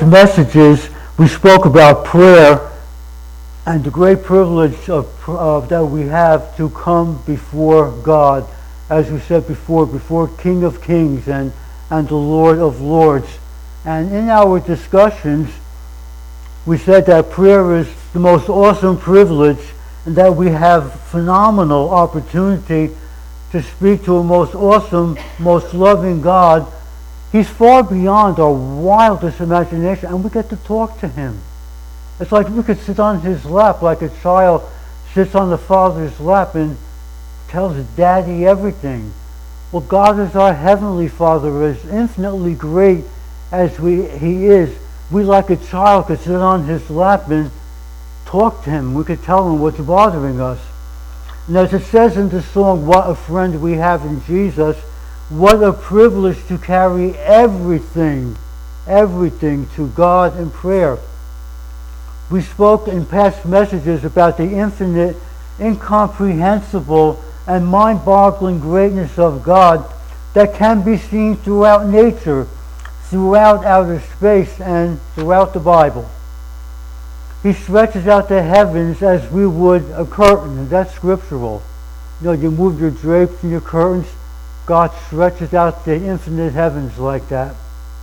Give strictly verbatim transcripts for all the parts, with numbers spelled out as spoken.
messages, we spoke about prayer and the great privilege of, of that we have to come before God, as we said before, before King of Kings and, and the Lord of Lords. And in our discussions, we said that prayer is the most awesome privilege and that we have phenomenal opportunity to speak to a most awesome, most loving God. He's far beyond our wildest imagination, and we get to talk to him. It's like we could sit on his lap like a child sits on the father's lap and tells daddy everything. Well, God is our heavenly Father, as infinitely great as we, he is. We, like a child, could sit on his lap and talk to him. We could tell him what's bothering us. And as it says in the song, what a friend we have in Jesus, what a privilege to carry everything, everything to God in prayer. We spoke in past messages about the infinite, incomprehensible, and mind-boggling greatness of God that can be seen throughout nature, throughout outer space, and throughout the Bible. He stretches out the heavens as we would a curtain, and that's scriptural. You know, you move your drapes and your curtains, God stretches out the infinite heavens like that.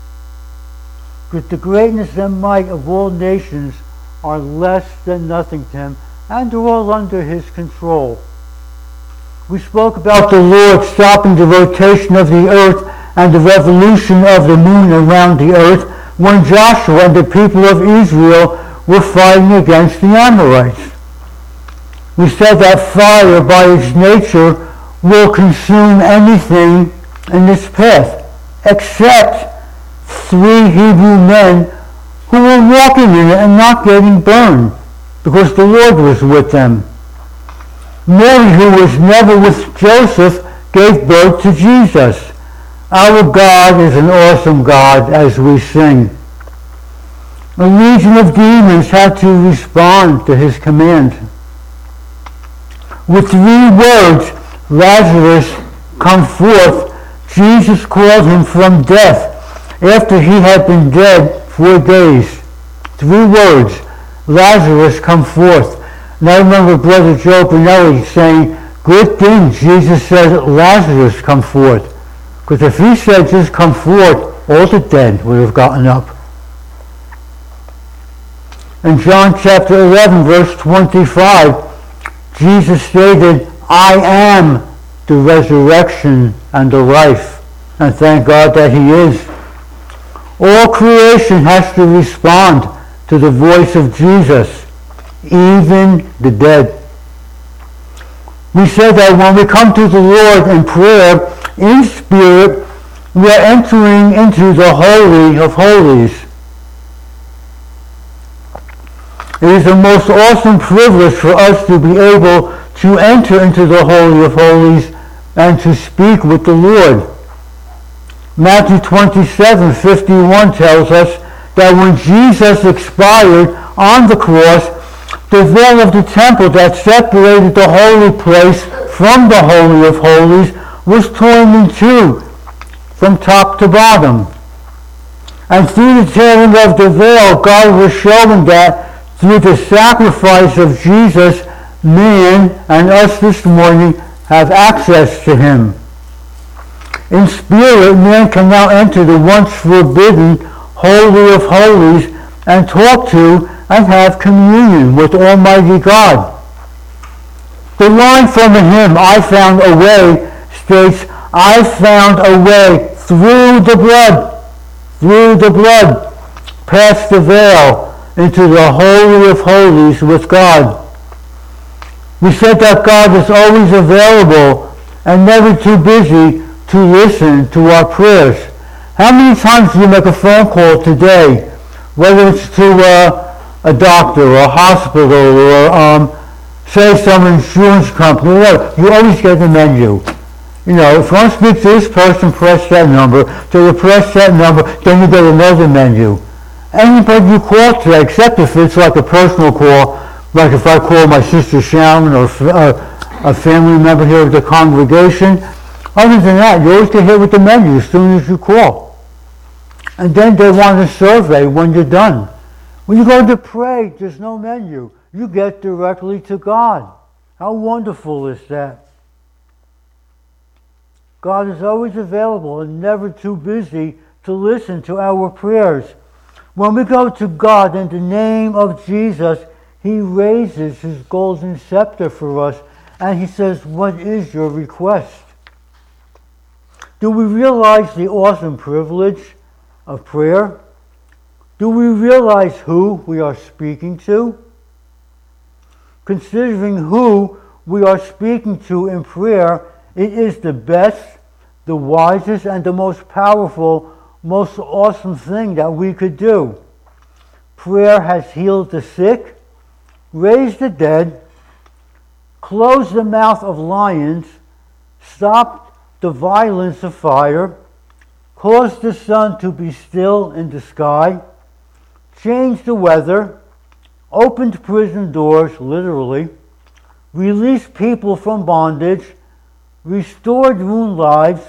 But the greatness and might of all nations are less than nothing to him, and they're all under his control. We spoke about the Lord stopping the rotation of the earth and the revolution of the moon around the earth when Joshua and the people of Israel were fighting against the Amorites. We said that fire, by its nature, will consume anything in its path, except three Hebrew men who were walking in it and not getting burned, because the Lord was with them. Mary, who was never with Joseph, gave birth to Jesus. Our God is an awesome God, as we sing. A legion of demons had to respond to his command. With three words, Lazarus, come forth, Jesus called him from death after he had been dead four days. Three words, Lazarus, come forth. And I remember Brother Joe Bonelli saying, good thing Jesus said, Lazarus, come forth. Because if he said just come forth, all the dead would have gotten up. In John chapter eleven, verse twenty-five, Jesus stated, I am the resurrection and the life. And thank God that he is. All creation has to respond to the voice of Jesus, even the dead. We said that when we come to the Lord in prayer, in spirit, we are entering into the Holy of Holies. It is a most awesome privilege for us to be able to enter into the Holy of Holies and to speak with the Lord. Matthew twenty-seven fifty-one tells us that when Jesus expired on the cross, the veil of the temple that separated the holy place from the Holy of Holies was torn in two from top to bottom. And through the tearing of the veil, God was showing that through the sacrifice of Jesus, man and us this morning have access to him. In spirit, man can now enter the once forbidden Holy of Holies and talk to and have communion with Almighty God. The line from the hymn, I found a way, states, I found a way through the blood, through the blood, past the veil, into the Holy of Holies with God. We said that God is always available and never too busy to listen to our prayers. How many times do you make a phone call today, whether it's to uh, a doctor or a hospital or um, say some insurance company, whatever, you always get the menu. You know, if you want to speak to this person, press that number. So you press that number, then you get another menu. Anybody you call today, except if it's like a personal call, like if I call my sister Sharon or uh, a family member here of the congregation, other than that, you always get hit with the menu as soon as you call. And then they want a survey when you're done. When you go to pray, there's no menu. You get directly to God. How wonderful is that? God is always available and never too busy to listen to our prayers. When we go to God in the name of Jesus, He raises His golden scepter for us and He says, what is your request? Do we realize the awesome privilege of prayer? Do we realize who we are speaking to? Considering who we are speaking to in prayer, it is the best, the wisest, and the most powerful, most awesome thing that we could do. Prayer has healed the sick, raised the dead, closed the mouth of lions, stopped the violence of fire, caused the sun to be still in the sky, changed the weather, opened prison doors, literally, released people from bondage, restored ruined lives,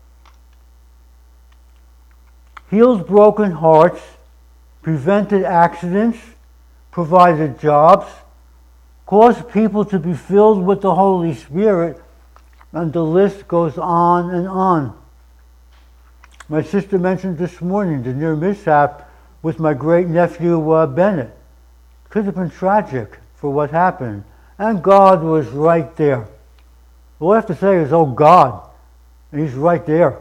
healed broken hearts, prevented accidents, provided jobs, caused people to be filled with the Holy Spirit, and the list goes on and on. My sister mentioned this morning the near mishap with my great-nephew uh, Bennett. Could have been tragic for what happened. And God was right there. All I have to say is, oh God, and He's right there.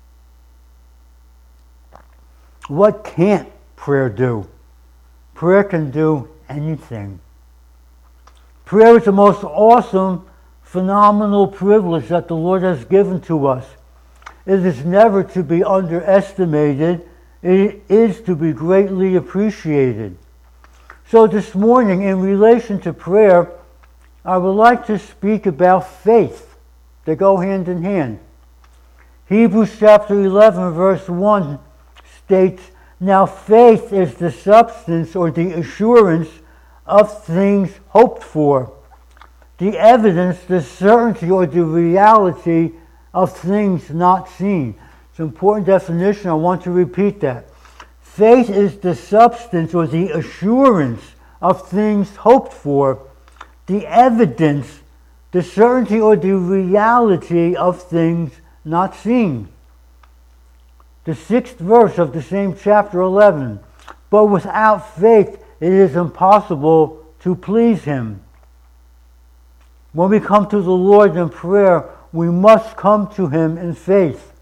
What can't prayer do? Prayer can do anything. Prayer is the most awesome, phenomenal privilege that the Lord has given to us. It is never to be underestimated. It is to be greatly appreciated. So this morning, in relation to prayer, I would like to speak about faith. They go hand in hand. Hebrews chapter eleven, verse one states, now faith is the substance or the assurance of things hoped for, the evidence, the certainty or the reality of things not seen. It's an important definition. I want to repeat that. Faith is the substance or the assurance of things hoped for, the evidence, the certainty or the reality of things not seen. The sixth verse of the same chapter eleven. But without faith it is impossible to please Him. When we come to the Lord in prayer, we must come to Him in faith.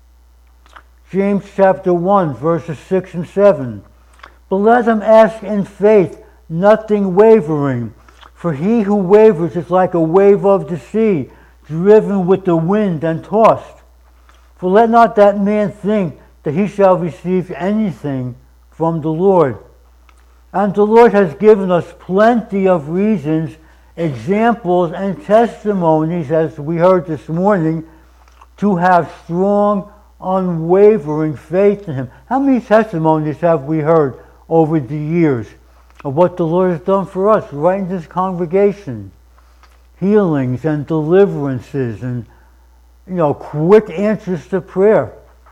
James chapter one, verses six and seven. But let them ask in faith, nothing wavering. For he who wavers is like a wave of the sea, driven with the wind and tossed. For let not that man think that he shall receive anything from the Lord. And the Lord has given us plenty of reasons, examples, and testimonies, as we heard this morning, to have strong, unwavering faith in Him. How many testimonies have we heard over the years of what the Lord has done for us right in this congregation? Healings and deliverances and, you know, quick answers to prayer.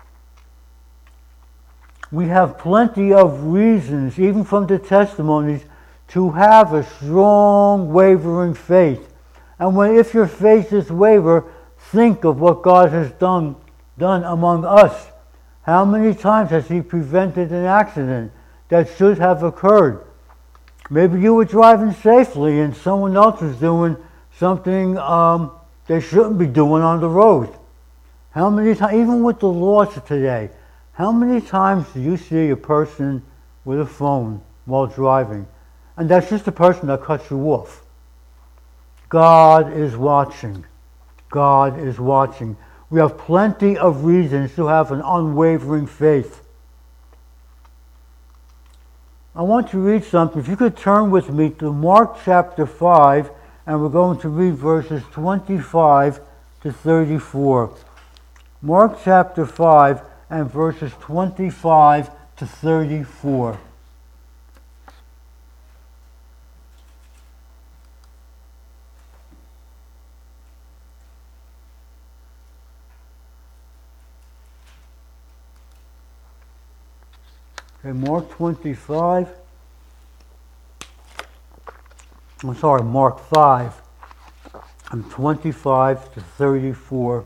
We have plenty of reasons, even from the testimonies, to have a strong, wavering faith. And when, if your faith is waver, think of what God has done, done among us. How many times has He prevented an accident that should have occurred? Maybe you were driving safely and someone else was doing something um, they shouldn't be doing on the road. How many times, even with the laws today, how many times do you see a person with a phone while driving? And that's just the person that cuts you off. God is watching. God is watching. We have plenty of reasons to have an unwavering faith. I want to read something. If you could turn with me to Mark chapter five, and we're going to read verses twenty-five to thirty-four. Mark chapter five and verses twenty-five to thirty-four. Okay, Mark twenty-five. I'm sorry, Mark five. I'm twenty-five to thirty-four.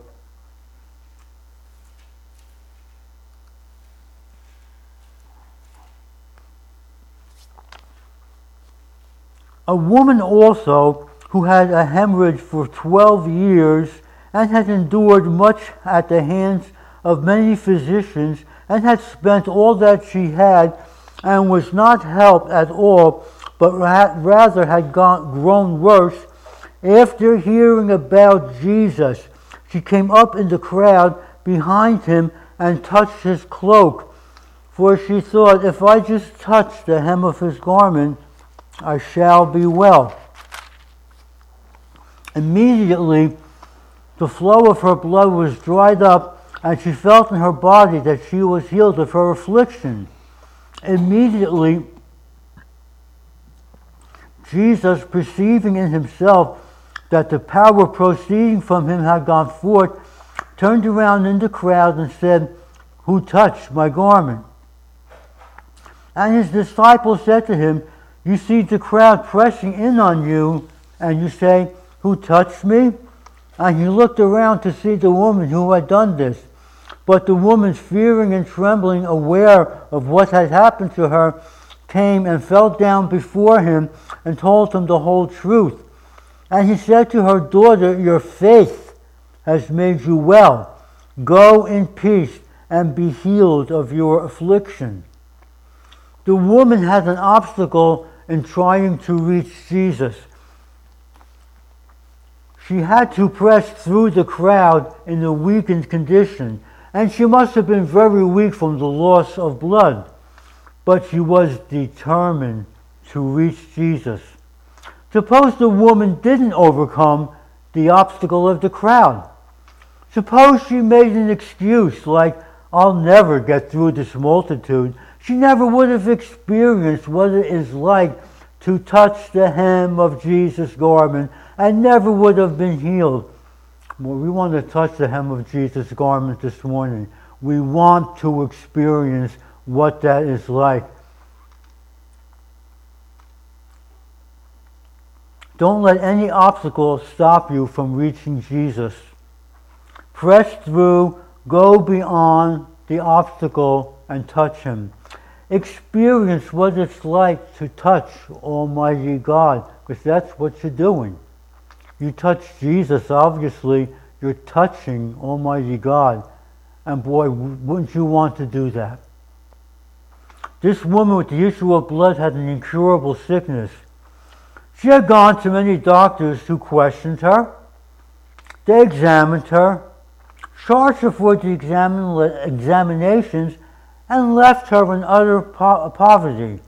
A woman also who had a hemorrhage for twelve years and had endured much at the hands of many physicians and had spent all that she had and was not helped at all, but rather had gone, grown worse. After hearing about Jesus, she came up in the crowd behind him and touched his cloak. For she thought, if I just touch the hem of his garment, I shall be well. Immediately, the flow of her blood was dried up, and she felt in her body that she was healed of her affliction. Immediately, Jesus, perceiving in himself that the power proceeding from him had gone forth, turned around in the crowd and said, "Who touched my garment?" And his disciples said to him, "You see the crowd pressing in on you, and you say, 'Who touched me?'" And he looked around to see the woman who had done this. But the woman, fearing and trembling, aware of what had happened to her, came and fell down before him and told him the whole truth. And he said to her, "Daughter, your faith has made you well. Go in peace and be healed of your affliction." The woman had an obstacle in trying to reach Jesus. She had to press through the crowd in a weakened condition, and she must have been very weak from the loss of blood. But she was determined to reach Jesus. Suppose the woman didn't overcome the obstacle of the crowd. Suppose she made an excuse like, "I'll never get through this multitude." She never would have experienced what it is like to touch the hem of Jesus' garment and never would have been healed. Well, we want to touch the hem of Jesus' garment this morning. We want to experience what that is like. Don't let any obstacle stop you from reaching Jesus. Press through, go beyond the obstacle and touch him. Experience what it's like to touch Almighty God, because that's what you're doing. You touch Jesus, obviously, you're touching Almighty God. And boy, wouldn't you want to do that? This woman with the issue of blood had an incurable sickness. She had gone to many doctors who questioned her. They examined her, charged her for the examin- examinations, and left her in utter po- poverty.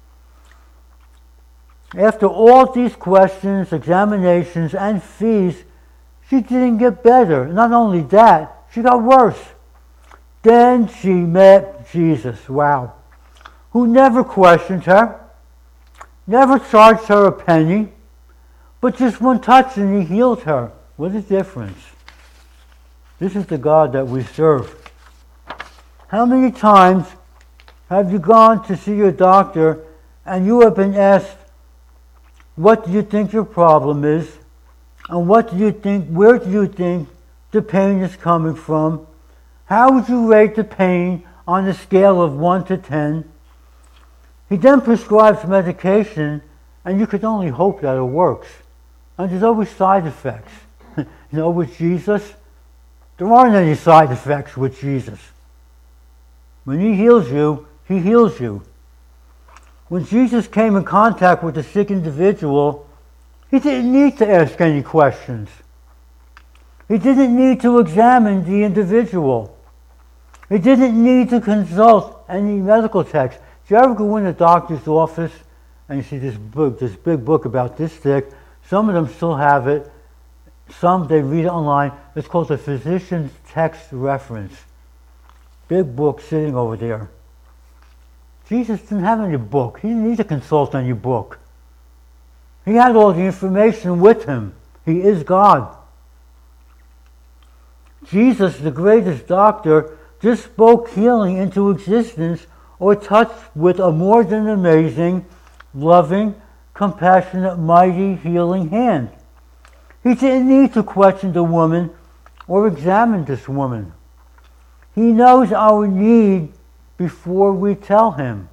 After all these questions, examinations, and fees, she didn't get better. Not only that, she got worse. Then she met Jesus, wow, who never questioned her, never charged her a penny, but just one touch and he healed her. What a difference. This is the God that we serve. How many times have you gone to see your doctor and you have been asked, what do you think your problem is? And what do you think, where do you think the pain is coming from? How would you rate the pain on a scale of one to ten? He then prescribes medication, and you can only hope that it works. And there's always side effects. You know, with Jesus, there aren't any side effects with Jesus. When he heals you, he heals you. When Jesus came in contact with a sick individual, he didn't need to ask any questions. He didn't need to examine the individual. He didn't need to consult any medical text. Do you ever go in a doctor's office and you see this book, this big book about this thick? Some of them still have it. Some, they read it online. It's called the Physician's Text Reference. Big book sitting over there. Jesus didn't have any book. He didn't need to consult any book. He had all the information with him. He is God. Jesus, the greatest doctor, just spoke healing into existence or touched with a more than amazing, loving, compassionate, mighty, healing hand. He didn't need to question the woman or examine this woman. He knows our need before we tell him.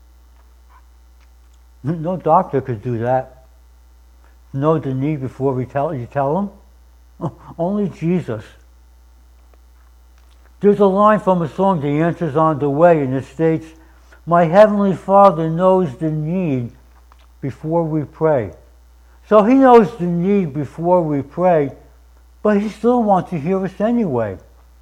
No doctor could do that. Know the need before we tell you tell him. Only Jesus. There's a line from a song, The Answer's on the Way, and it states, "My Heavenly Father knows the need before we pray." So he knows the need before we pray, but he still wants to hear us anyway.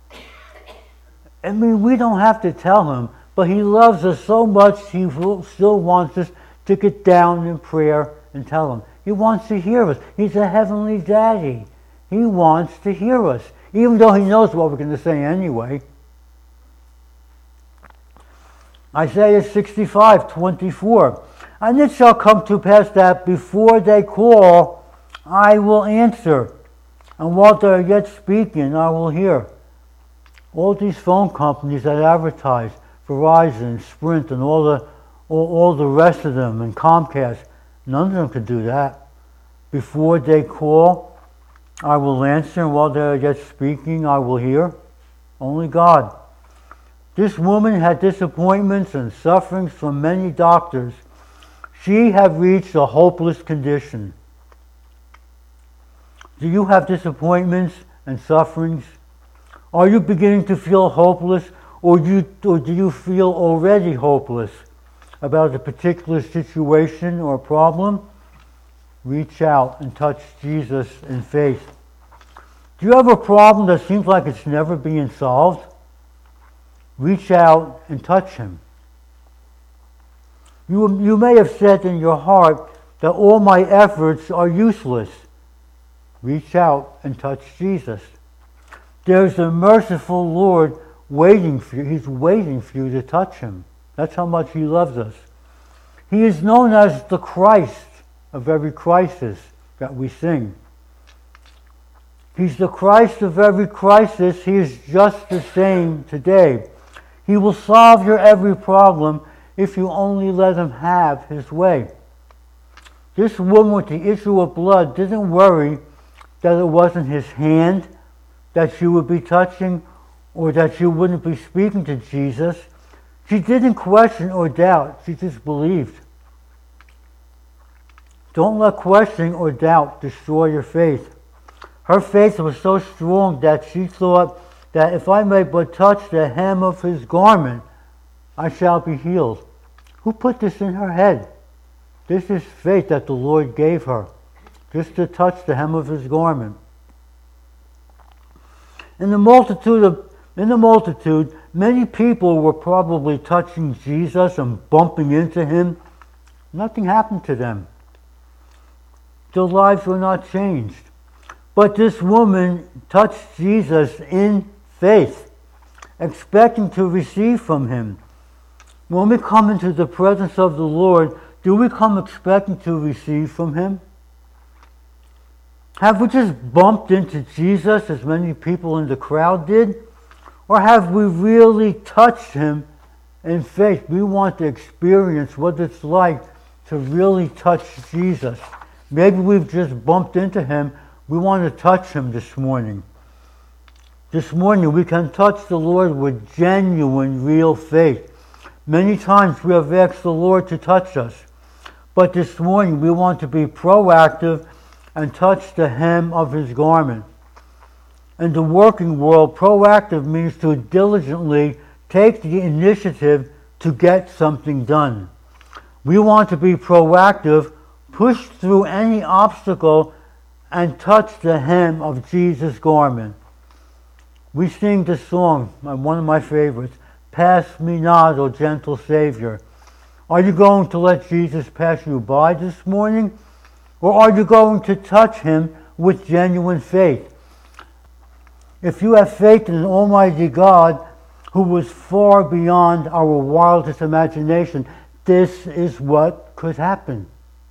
I mean, we don't have to tell him, but he loves us so much he still wants us to get down in prayer and tell him. He wants to hear us. He's a heavenly daddy. He wants to hear us, even though he knows what we're going to say anyway. Isaiah sixty-five twenty-four. "And it shall come to pass that before they call, I will answer. And while they are yet speaking, I will hear." All these phone companies that advertise, Verizon, Sprint, and all the all, all the rest of them, and Comcast, none of them can do that. Before they call, I will answer, and while they are yet speaking, I will hear. Only God. This woman had disappointments and sufferings from many doctors. She had reached a hopeless condition. Do you have disappointments and sufferings? Are you beginning to feel hopeless, or do you, or do you feel already hopeless about a particular situation or problem? Reach out and touch Jesus in faith. Do you have a problem that seems like it's never being solved? Reach out and touch him. You, you may have said in your heart that all my efforts are useless. Reach out and touch Jesus. There's a merciful Lord waiting for you. He's waiting for you to touch him. That's how much he loves us. He is known as the Christ of every crisis that we sing. He's the Christ of every crisis. He is just the same today. He will solve your every problem if you only let him have his way. This woman with the issue of blood didn't worry that it wasn't his hand that she would be touching, or that she wouldn't be speaking to Jesus. She didn't question or doubt. She just believed. Don't let questioning or doubt destroy your faith. Her faith was so strong that she thought that if I may but touch the hem of his garment, I shall be healed. Who put this in her head? This is faith that the Lord gave her, just to touch the hem of his garment. In the multitude of, in the multitude, many people were probably touching Jesus and bumping into him. Nothing happened to them. Their lives were not changed. But this woman touched Jesus in faith, expecting to receive from him. When we come into the presence of the Lord, do we come expecting to receive from him? Have we just bumped into Jesus as many people in the crowd did? Or have we really touched him in faith? We want to experience what it's like to really touch Jesus. Maybe we've just bumped into him. We want to touch him this morning. This morning we can touch the Lord with genuine, real faith. Many times we have asked the Lord to touch us. But this morning we want to be proactive and touch the hem of his garment. In the working world, proactive means to diligently take the initiative to get something done. We want to be proactive, push through any obstacle, and touch the hem of Jesus' garment. We sing this song, one of my favorites, "Pass me not, O gentle Savior." Are you going to let Jesus pass you by this morning? Or are you going to touch him with genuine faith? If you have faith in an almighty God who was far beyond our wildest imagination, this is what could happen.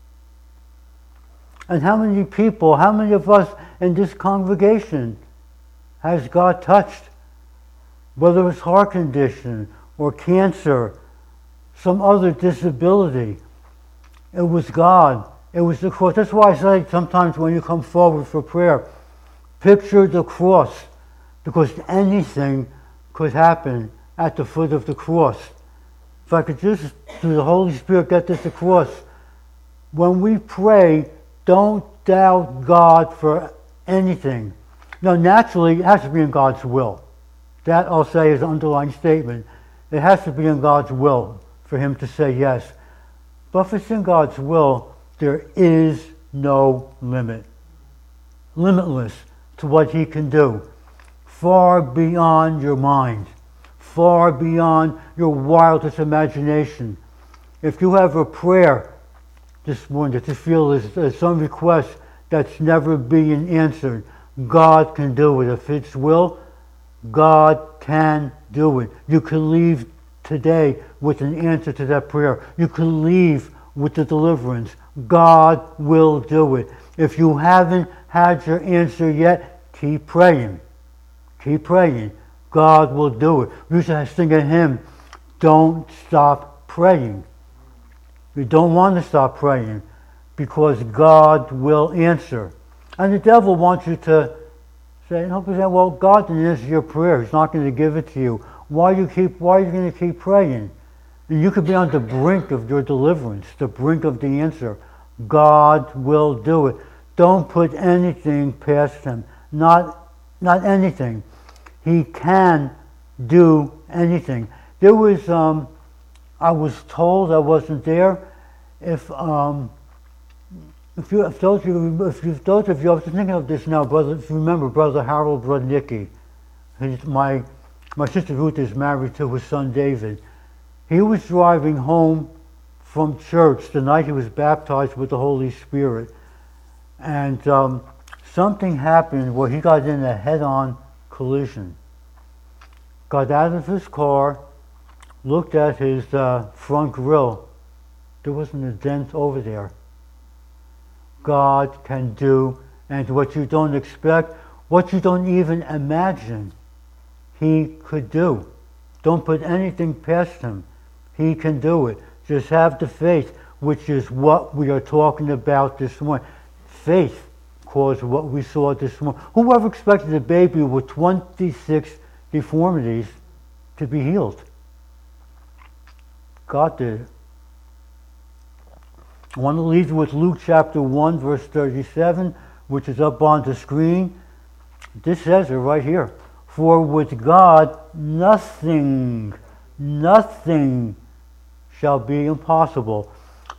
And how many people, how many of us in this congregation has God touched? Whether it's heart condition or cancer some other disability. It was God. It was the cross. That's why I say sometimes when you come forward for prayer, picture the cross, because anything could happen at the foot of the cross. If I could just, through the Holy Spirit, get this across. When we pray, don't doubt God for anything. Now, naturally, it has to be in God's will. That, I'll say, is an underlying statement. It has to be in God's will for him to say yes. But if it's in God's will, there is no limit. Limitless to what he can do. Far beyond your mind. Far beyond your wildest imagination. If you have a prayer this morning that you feel is, is some request that's never being answered, God can do it. If it's will, God can do it. You can leave today with an answer to that prayer. You can leave with the deliverance. God will do it. If you haven't had your answer yet, keep praying. Keep praying. God will do it. We used to sing a hymn, don't stop praying. You don't want to stop praying because God will answer. And the devil wants you to say, no, well, God didn't answer your prayer. He's not going to give it to you. Why you keep? Why are you going to keep praying? And you could be on the brink of your deliverance, the brink of the answer. God will do it. Don't put anything past him. Not, not anything. He can do anything. There was, um, I was told, I wasn't there, if um, if you, if those of you, if you, those of you, I was thinking of this now, brother. If you remember, Brother Harold Rudnicki, his, my my sister Ruth is married to his son David. He was driving home from church the night he was baptized with the Holy Spirit, and um, something happened where he got in a head-on collision. Got out of his car, looked at his uh, front grille. There wasn't a dent over there. God can do, and what you don't expect, what you don't even imagine, he could do. Don't put anything past him. He can do it. Just have the faith, which is what we are talking about this morning. Faith caused what we saw this morning. Whoever expected a baby with twenty-six deformities to be healed? God did it. I want to leave you with Luke chapter one, verse thirty-seven, which is up on the screen. This says it right here. For with God, nothing, nothing shall be impossible.